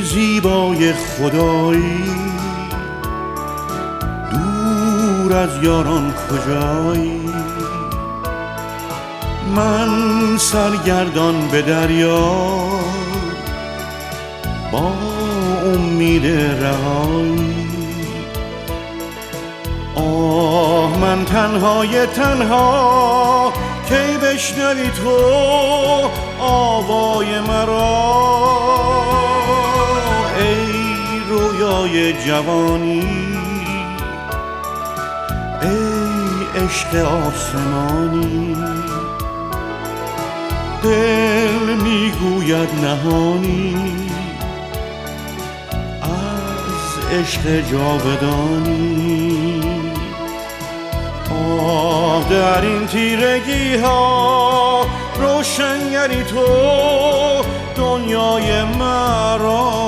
زیبای خدایی، دور از یاران کجایی؟ من سرگردان به دریا با امید رهایی. آه من تنهای تنها، کی بشنوی تو آوای مرا؟ ای رویای جوانی، ای عشق آسمانی، دل میگوید نهانی از عشق جاودانی. آه در این تیرگی ها روشنگری تو دنیای مرا.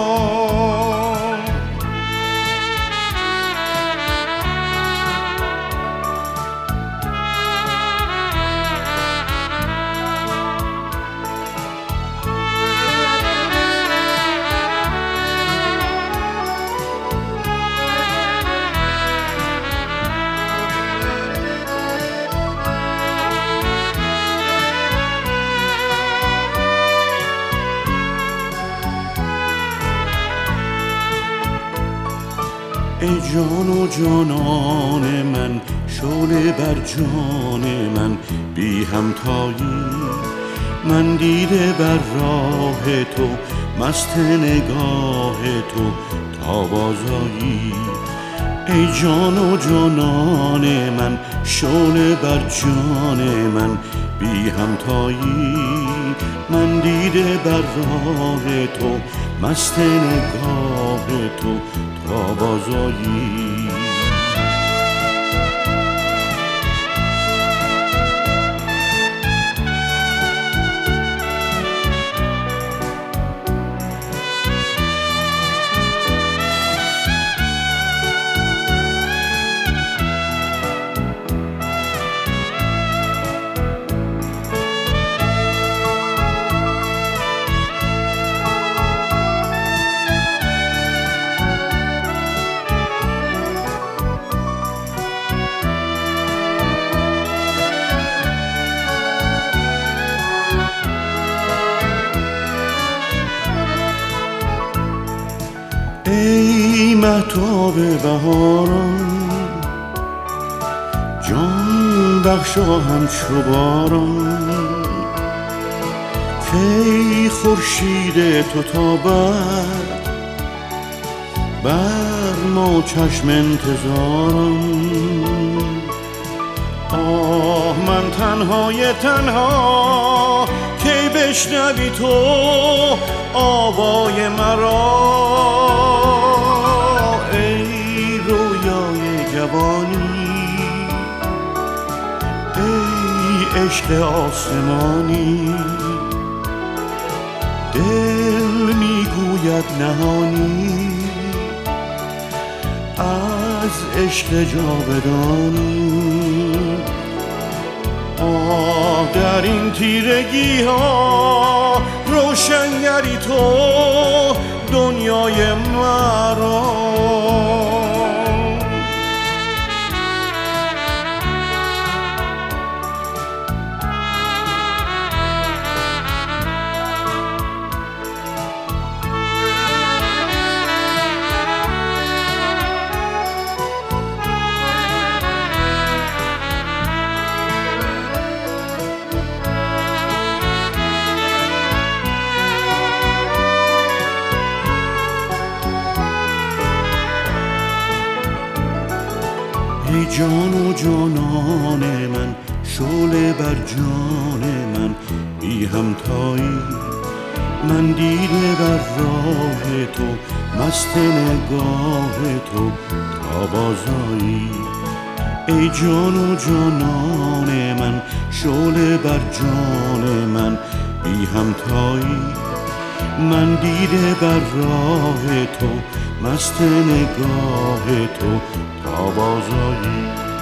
ای جان و جانان من، شعله بر جان من بی همتایی. من دیده بر راه تو، مست نگاه تو تا بازایی. ای جان و جانان من، شعله بر جان من بی همتایی. من دیده بر راه تو، مست نگاه تو تا بازایی. ای مهتاب بهاران، جان بخشا همچو باران. کی خورشید تو تابد بر ما چشم انتظاران. آه من تنهای تنها، کی بشنوی تو آوای مرا؟ ای رویای جوانی، ای عشق آسمانی، دل میگوید نهانی از عشق جاودانی. آه در این تیرگی ها روشنگری تو دنیای مرا. ای جان و جانان من، شعله بر جان من بی همتایی. من دیده بر راه تو، مست نگاه تو تا بازایی. ای جان و جانان من، شعله بر جان من بی همتایی. من دیده بر راه تو، مست نگاه تو تا بازایی.